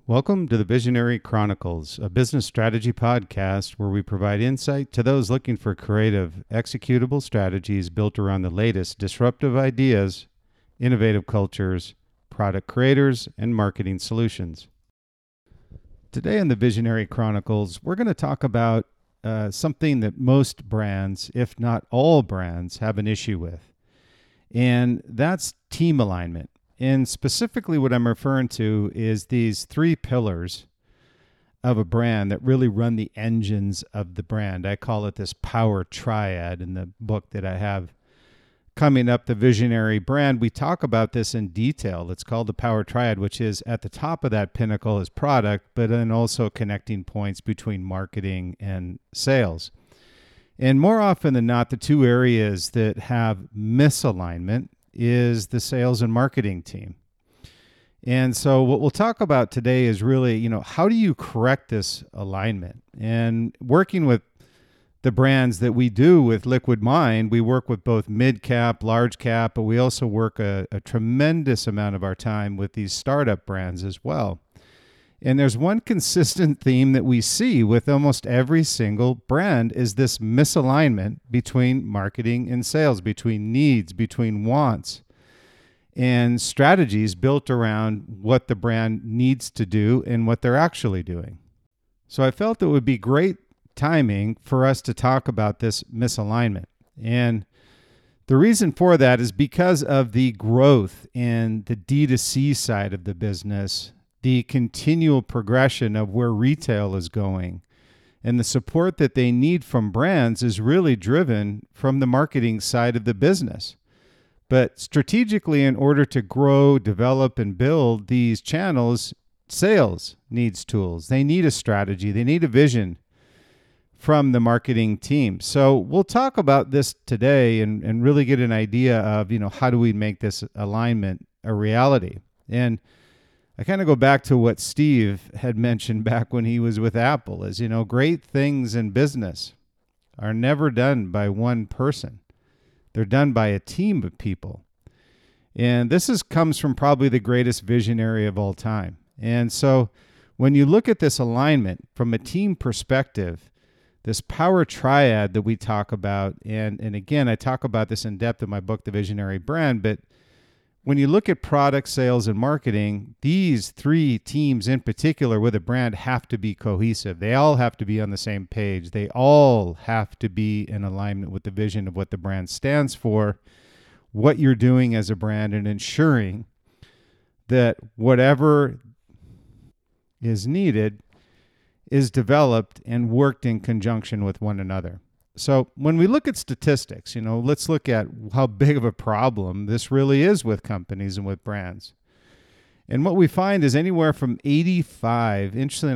Welcome to the Visionary Chronicles, a business strategy podcast where we provide insight to those looking for creative, executable strategies built around the latest disruptive ideas, innovative cultures, product creators, and marketing solutions. Today on the Visionary Chronicles, we're going to talk about something that most brands, if not all brands, have an issue with, and that's team alignment. And specifically what I'm referring to is these three pillars of a brand that really run the engines of the brand. I call it this power triad in the book that I have coming up, The Visionary Brand. We talk about this in detail. It's called the power triad, which is at the top of that pinnacle is product, but then also connecting points between marketing and sales. And more often than not, the two areas that have misalignment is the sales and marketing team. And so what we'll talk about today is really, how do you correct this alignment? And working with the brands that we do with Liquid Mind, we work with both mid-cap, large cap, but we also work a tremendous amount of our time with these startup brands as well. And there's one consistent theme that we see with almost every single brand is this misalignment between marketing and sales, between needs, between wants, and strategies built around what the brand needs to do and what they're actually doing. So I felt it would be great timing for us to talk about this misalignment. And the reason for that is because of the growth in the D2C side of the business, the continual progression of where retail is going, and the support that they need from brands is really driven from the marketing side of the business. But strategically, in order to grow, develop, and build these channels, sales needs tools. They need a strategy. They need a vision from the marketing team. So we'll talk about this today and really get an idea of, how do we make this alignment a reality? And I kind of go back to what Steve had mentioned back when he was with Apple is, great things in business are never done by one person. They're done by a team of people. And this comes from probably the greatest visionary of all time. And so when you look at this alignment from a team perspective, this power triad that we talk about, and again, I talk about this in depth in my book, The Visionary Brand, but when you look at product, sales, and marketing, these three teams in particular with a brand have to be cohesive. They all have to be on the same page. They all have to be in alignment with the vision of what the brand stands for, what you're doing as a brand, and ensuring that whatever is needed is developed and worked in conjunction with one another. So when we look at statistics, let's look at how big of a problem this really is with companies and with brands. And what we find is anywhere from 85 to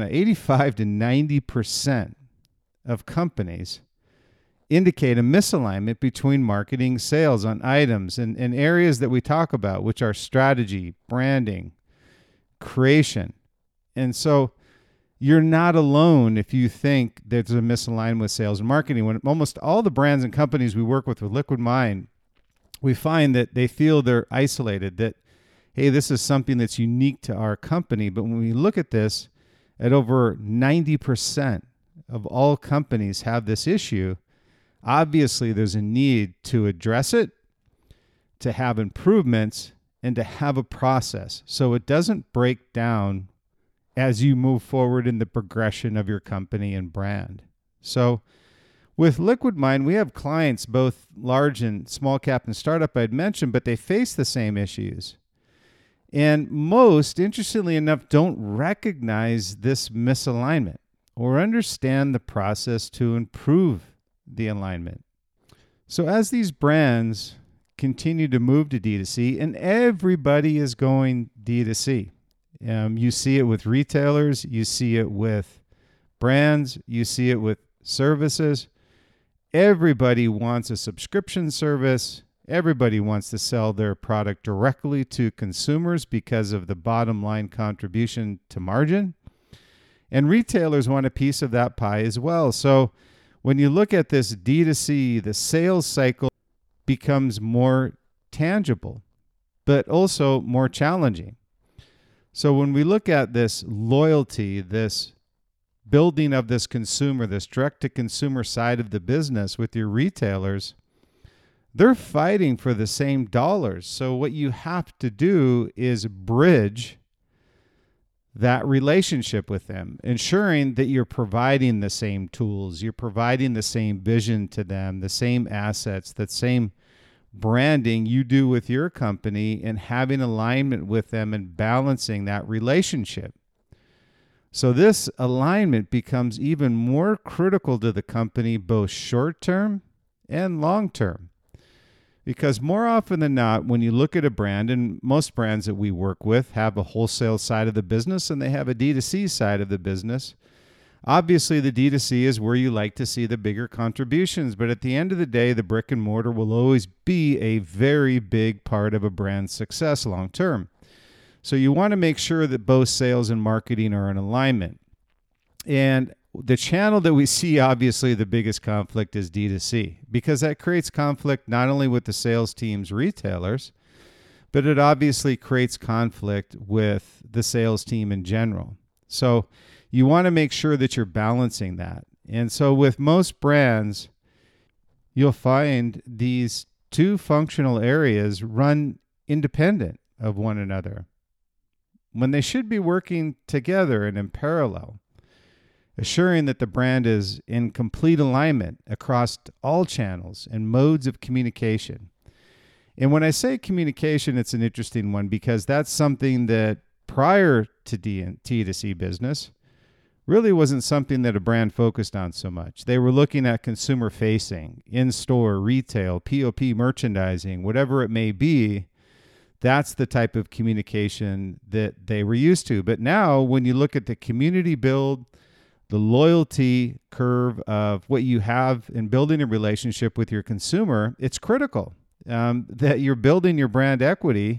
90% of companies indicate a misalignment between marketing, sales on items and areas that we talk about, which are strategy, branding, creation. And so you're not alone if you think there's a misalignment with sales and marketing. When almost all the brands and companies we work with Liquid Mind, we find that they feel they're isolated, that, hey, this is something that's unique to our company. But when we look at this, at over 90% of all companies have this issue, obviously there's a need to address it, to have improvements, and to have a process so it doesn't break down as you move forward in the progression of your company and brand. So with Liquid Mind, we have clients, both large and small cap and startup I'd mentioned, but they face the same issues. And most, interestingly enough, don't recognize this misalignment or understand the process to improve the alignment. So as these brands continue to move to D2C, and everybody is going D2C, you see it with retailers, you see it with brands, you see it with services. Everybody wants a subscription service. Everybody wants to sell their product directly to consumers because of the bottom line contribution to margin. And retailers want a piece of that pie as well. So when you look at this D2C, the sales cycle becomes more tangible, but also more challenging. So when we look at this loyalty, this building of this consumer, this direct-to-consumer side of the business with your retailers, they're fighting for the same dollars. So what you have to do is bridge that relationship with them, ensuring that you're providing the same tools, you're providing the same vision to them, the same assets, the same branding you do with your company, and having alignment with them and balancing that relationship. So this alignment becomes even more critical to the company, both short-term and long-term. Because more often than not, when you look at a brand, and most brands that we work with have a wholesale side of the business and they have a D2C side of the business. Obviously, the D2C is where you like to see the bigger contributions, but at the end of the day, the brick and mortar will always be a very big part of a brand's success long term. So you want to make sure that both sales and marketing are in alignment. And the channel that we see, obviously, the biggest conflict is D2C, because that creates conflict not only with the sales team's retailers, but it obviously creates conflict with the sales team in general. So you want to make sure that you're balancing that. And so with most brands, you'll find these two functional areas run independent of one another when they should be working together and in parallel, assuring that the brand is in complete alignment across all channels and modes of communication. And when I say communication, it's an interesting one, because that's something that prior to T2C business really wasn't something that a brand focused on so much. They were looking at consumer facing, in-store, retail, POP merchandising, whatever it may be. That's the type of communication that they were used to. But now when you look at the community build, the loyalty curve of what you have in building a relationship with your consumer, it's critical that you're building your brand equity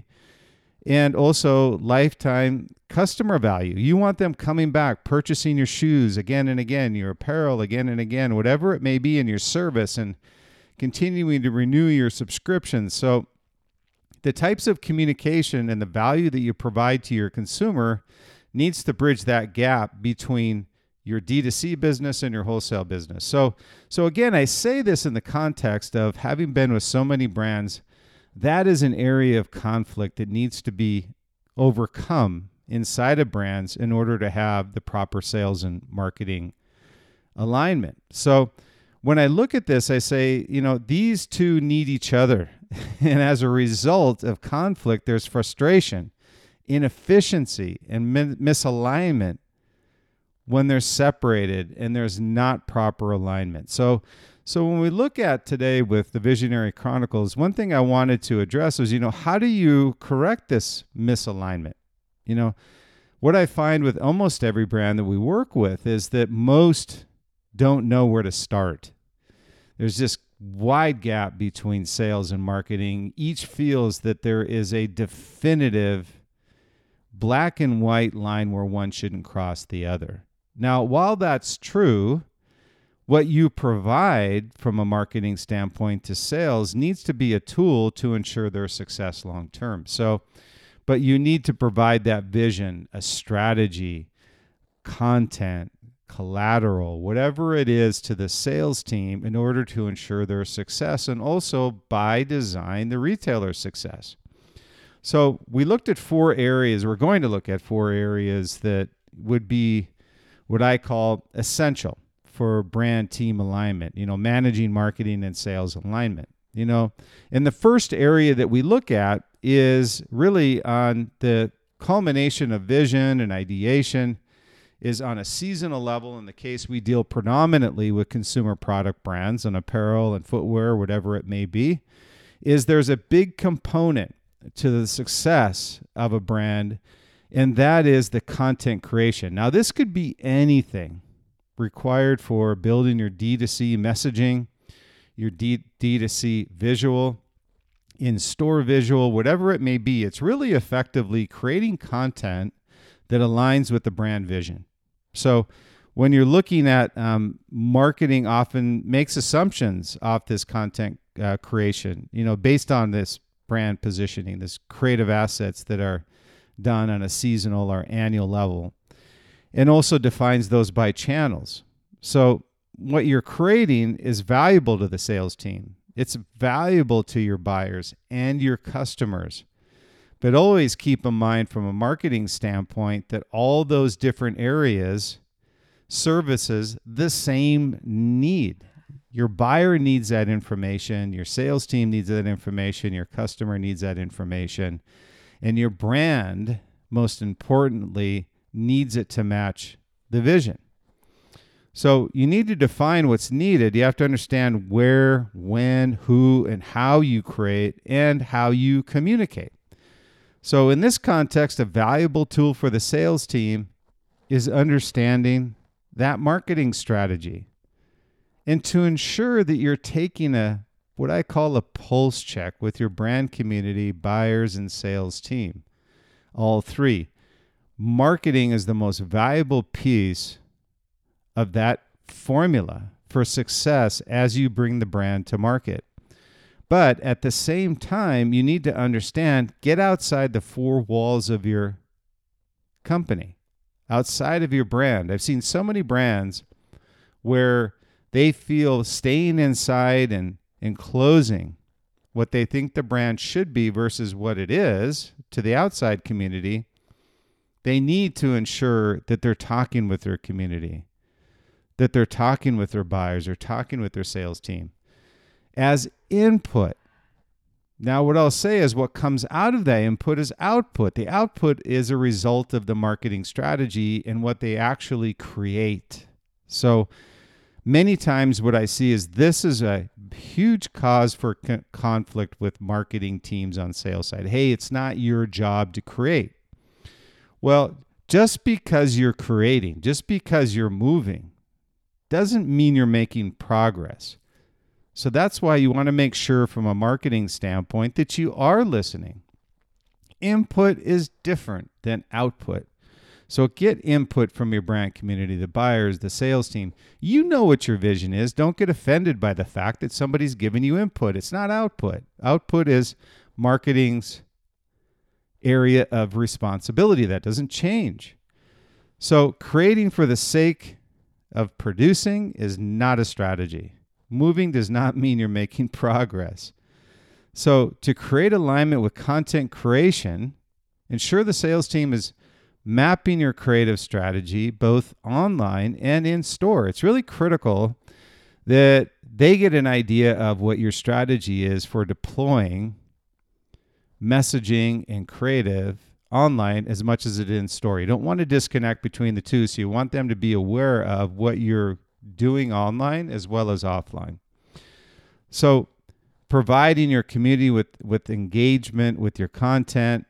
and also lifetime customer value. You want them coming back, purchasing your shoes again and again, your apparel again and again, whatever it may be in your service, and continuing to renew your subscriptions. So the types of communication and the value that you provide to your consumer needs to bridge that gap between your D2C business and your wholesale business. So again, I say this in the context of having been with so many brands. That is an area of conflict that needs to be overcome inside of brands in order to have the proper sales and marketing alignment. So when I look at this, I say, these two need each other. And as a result of conflict, there's frustration, inefficiency, and misalignment when they're separated and there's not proper alignment. So when we look at today with the Visionary Chronicles, one thing I wanted to address was, how do you correct this misalignment? What I find with almost every brand that we work with is that most don't know where to start. There's this wide gap between sales and marketing. Each feels that there is a definitive black and white line where one shouldn't cross the other. Now, while that's true, what you provide from a marketing standpoint to sales needs to be a tool to ensure their success long term. But you need to provide that vision, a strategy, content, collateral, whatever it is, to the sales team in order to ensure their success, and also by design the retailer's success. So we looked at 4 areas. We're going to look at 4 areas that would be what I call essential for brand team alignment, managing marketing and sales alignment. And the first area that we look at is really on the culmination of vision and ideation, is on a seasonal level. In the case, we deal predominantly with consumer product brands and apparel and footwear, whatever it may be, is there's a big component to the success of a brand, and that is the content creation. Now, this could be anything required for building your D2C messaging, your D2C visual, in-store visual, whatever it may be. It's really effectively creating content that aligns with the brand vision. So when you're looking at marketing, often makes assumptions off this content creation, based on this brand positioning, this creative assets that are done on a seasonal or annual level, and also defines those by channels. So what you're creating is valuable to the sales team. It's valuable to your buyers and your customers. But always keep in mind from a marketing standpoint that all those different areas services the same need. Your buyer needs that information, your sales team needs that information, your customer needs that information, and your brand, most importantly, needs it to match the vision. So you need to define what's needed. You have to understand where, when, who, and how you create and how you communicate. So in this context, a valuable tool for the sales team is understanding that marketing strategy, and to ensure that you're taking what I call a pulse check with your brand community, buyers, and sales team. All three. Marketing is the most valuable piece of that formula for success as you bring the brand to market. But at the same time, you need to understand, get outside the four walls of your company, outside of your brand. I've seen so many brands where they feel staying inside and closing what they think the brand should be versus what it is to the outside community. They need to ensure that they're talking with their community, that they're talking with their buyers, or talking with their sales team as input. Now, what I'll say is what comes out of that input is output. The output is a result of the marketing strategy and what they actually create. So many times what I see is this is a huge cause for conflict with marketing teams on sales side. Hey, it's not your job to create. Well, just because you're creating, just because you're moving, doesn't mean you're making progress. So that's why you want to make sure from a marketing standpoint that you are listening. Input is different than output. So get input from your brand community, the buyers, the sales team. You know what your vision is. Don't get offended by the fact that somebody's giving you input. It's not output. Output is marketing's area of responsibility. That doesn't change. So creating for the sake of producing is not a strategy. Moving does not mean you're making progress. So to create alignment with content creation, ensure the sales team is mapping your creative strategy both online and in store. It's really critical that they get an idea of what your strategy is for deploying messaging and creative online as much as it is in store. You don't want to disconnect between the two, so you want them to be aware of what you're doing online as well as offline. So providing your community with engagement with your content,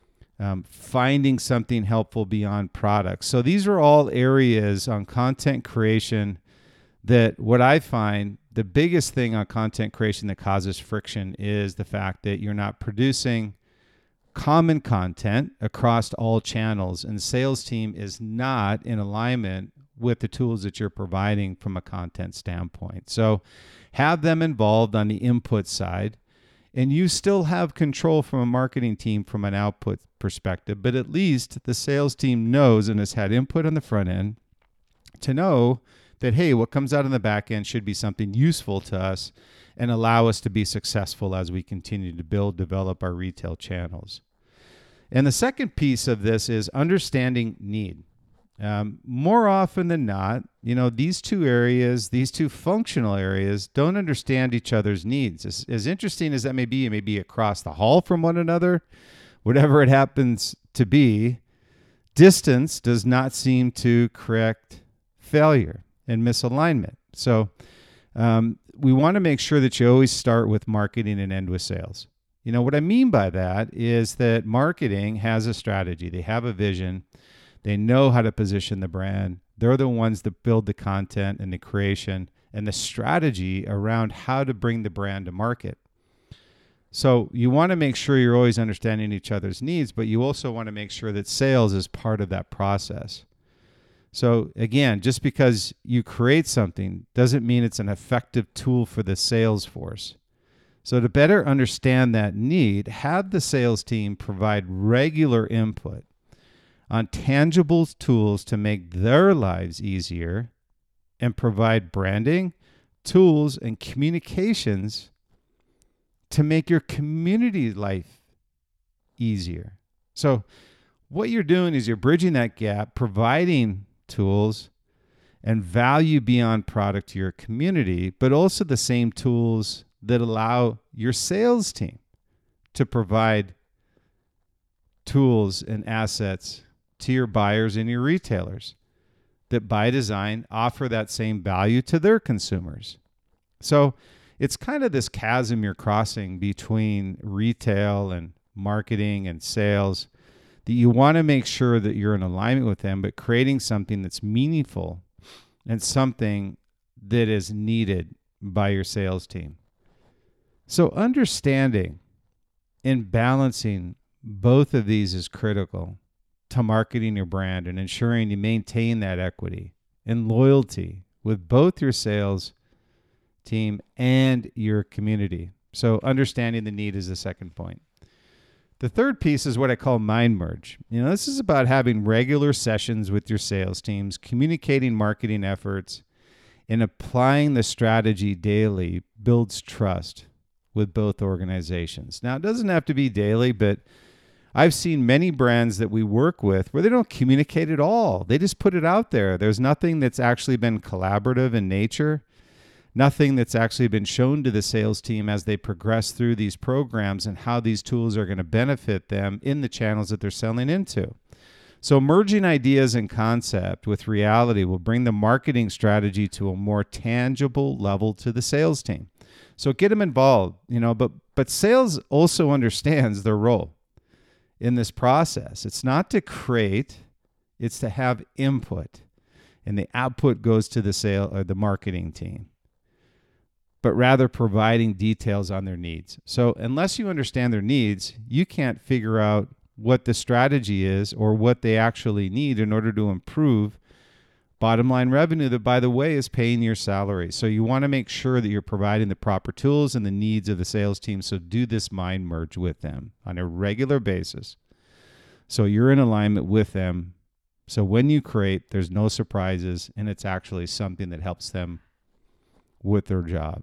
finding something helpful beyond products. So these are all areas on content creation that what I find the biggest thing on content creation that causes friction is the fact that you're not producing common content across all channels, and the sales team is not in alignment with the tools that you're providing from a content standpoint. So have them involved on the input side, and you still have control from a marketing team from an output perspective, but at least the sales team knows and has had input on the front end to know that, hey, what comes out on the back end should be something useful to us and allow us to be successful as we continue to develop our retail channels. And the second piece of this is understanding need. More often than not, these two areas, these two functional areas, don't understand each other's needs. As interesting as that may be, it may be across the hall from one another, whatever it happens to be. Distance does not seem to correct failure and misalignment. So we want to make sure that you always start with marketing and end with sales. What I mean by that is that marketing has a strategy. They have a vision. They know how to position the brand. They're the ones that build the content and the creation and the strategy around how to bring the brand to market. So you want to make sure you're always understanding each other's needs, but you also want to make sure that sales is part of that process. So again, just because you create something doesn't mean it's an effective tool for the sales force. So to better understand that need, have the sales team provide regular input on tangible tools to make their lives easier and provide branding, tools, and communications to make your community life easier. So what you're doing is you're bridging that gap, providing tools and value beyond product to your community, but also the same tools that allow your sales team to provide tools and assets to your buyers and your retailers that by design offer that same value to their consumers. So it's kind of this chasm you're crossing between retail and marketing and sales that you want to make sure that you're in alignment with them, but creating something that's meaningful and something that is needed by your sales team. So understanding and balancing both of these is critical to marketing your brand and ensuring you maintain that equity and loyalty with both your sales team and your community. So understanding the need is the second point. The third piece is what I call mind merge. This is about having regular sessions with your sales teams, communicating marketing efforts, and applying the strategy daily builds trust with both organizations. Now, it doesn't have to be daily, but I've seen many brands that we work with where they don't communicate at all. They just put it out there. There's nothing that's actually been collaborative in nature, nothing that's actually been shown to the sales team as they progress through these programs and how these tools are going to benefit them in the channels that they're selling into. So merging ideas and concept with reality will bring the marketing strategy to a more tangible level to the sales team. So get them involved, but sales also understands their role in this process. It's not to create, it's to have input, and the output goes to the sale or the marketing team, but rather providing details on their needs. So unless you understand their needs, you can't figure out what the strategy is or what they actually need in order to improve bottom line revenue that, by the way, is paying your salary. So you want to make sure that you're providing the proper tools and the needs of the sales team. So do this mind merge with them on a regular basis. So you're in alignment with them. So when you create, there's no surprises and it's actually something that helps them with their job.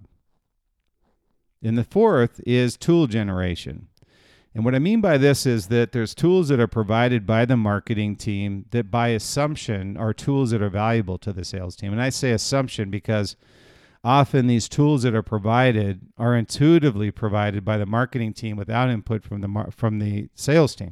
And the fourth is tool generation. And what I mean by this is that there's tools that are provided by the marketing team that by assumption are tools that are valuable to the sales team. And I say assumption because often these tools that are provided are intuitively provided by the marketing team without input from the sales team.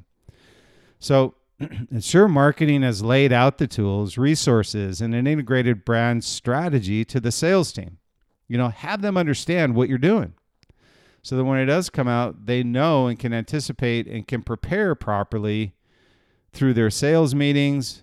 So ensure marketing has laid out the tools, resources, and an integrated brand strategy to the sales team. Have them understand what you're doing, so that when it does come out, they know and can anticipate and can prepare properly through their sales meetings,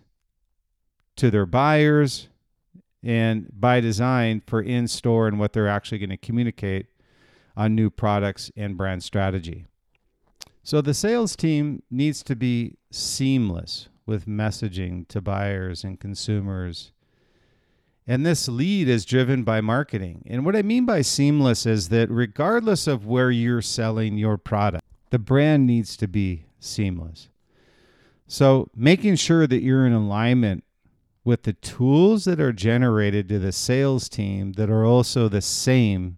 to their buyers, and by design for in-store and what they're actually going to communicate on new products and brand strategy. So the sales team needs to be seamless with messaging to buyers and consumers. And this lead is driven by marketing. And what I mean by seamless is that regardless of where you're selling your product, the brand needs to be seamless. So making sure that you're in alignment with the tools that are generated to the sales team that are also the same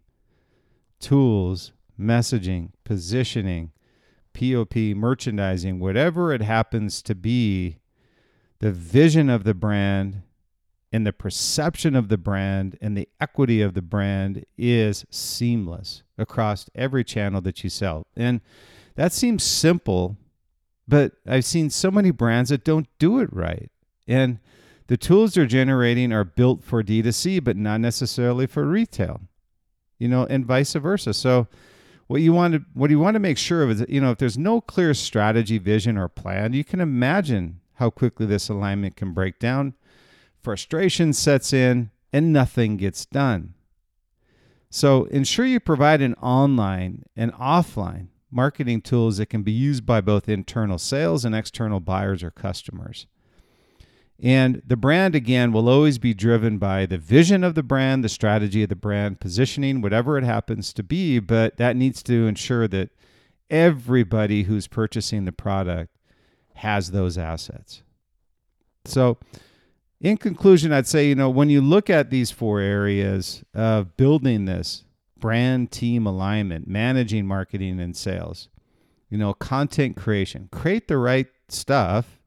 tools, messaging, positioning, POP, merchandising, whatever it happens to be, the vision of the brand and the perception of the brand and the equity of the brand is seamless across every channel that you sell. And that seems simple, but I've seen so many brands that don't do it right. And the tools they're generating are built for D2C, but not necessarily for retail, and vice versa. So what you want to make sure of is, if there's no clear strategy, vision, or plan, you can imagine how quickly this alignment can break down. Frustration sets in and nothing gets done. So ensure you provide an online and offline marketing tools that can be used by both internal sales and external buyers or customers. And the brand, again, will always be driven by the vision of the brand, the strategy of the brand, positioning, whatever it happens to be. But that needs to ensure that everybody who's purchasing the product has those assets. So in conclusion, I'd say, when you look at these 4 areas of building this brand team alignment, managing marketing and sales, content creation, create the right stuff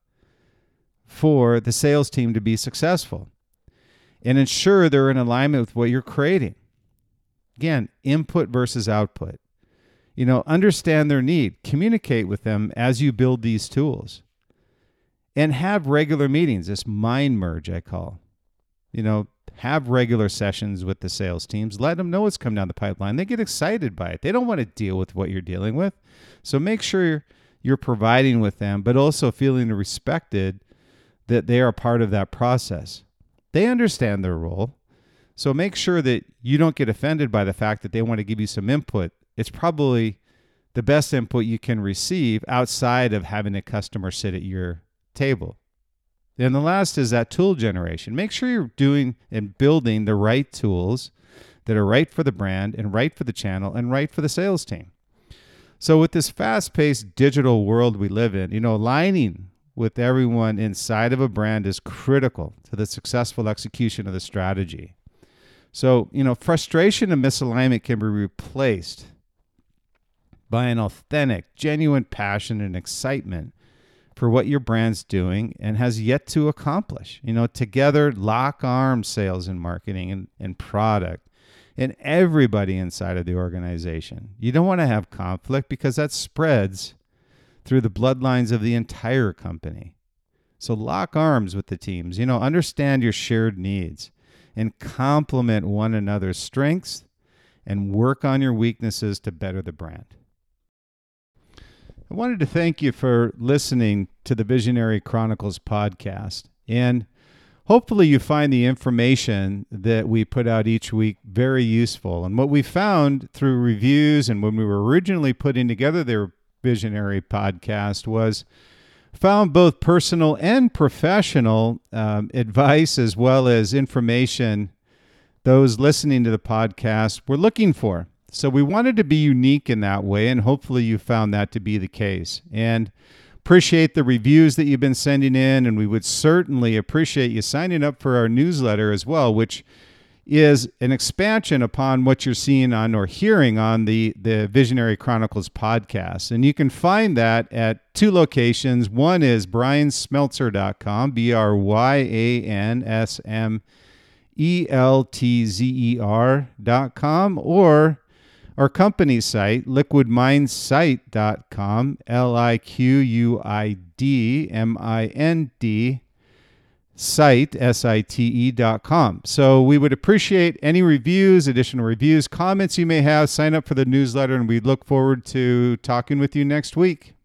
for the sales team to be successful and ensure they're in alignment with what you're creating. Again, input versus output. Understand their need, communicate with them as you build these tools, and have regular meetings, this mind merge I call. Have regular sessions with the sales teams. Let them know what's coming down the pipeline. They get excited by it. They don't want to deal with what you're dealing with. So make sure you're providing with them, but also feeling respected that they are part of that process. They understand their role. So make sure that you don't get offended by the fact that they want to give you some input. It's probably the best input you can receive outside of having a customer sit at your table. And the last is that tool generation. Make sure you're doing and building the right tools that are right for the brand and right for the channel and right for the sales team. So with this fast-paced digital world we live in, aligning with everyone inside of a brand is critical to the successful execution of the strategy. So, frustration and misalignment can be replaced by an authentic, genuine passion and excitement for what your brand's doing and has yet to accomplish. Together, lock arms, sales and marketing and product and everybody inside of the organization. You don't want to have conflict because that spreads through the bloodlines of the entire company. So lock arms with the teams, understand your shared needs and complement one another's strengths and work on your weaknesses to better the brand. I wanted to thank you for listening to the Visionary Chronicles podcast, and hopefully you find the information that we put out each week very useful. And what we found through reviews and when we were originally putting together their Visionary podcast was found both personal and professional advice as well as information those listening to the podcast were looking for. So we wanted to be unique in that way, and hopefully you found that to be the case. And appreciate the reviews that you've been sending in, and we would certainly appreciate you signing up for our newsletter as well, which is an expansion upon what you're seeing on or hearing on the Visionary Chronicles podcast. And you can find that at 2 locations. One is bryansmeltzer.com, BRYANSMELTZER.com, or our company site, liquidmindsite.com, LIQUIDMIND site, SITE.com. So we would appreciate any reviews, additional reviews, comments you may have. Sign up for the newsletter, and we look forward to talking with you next week.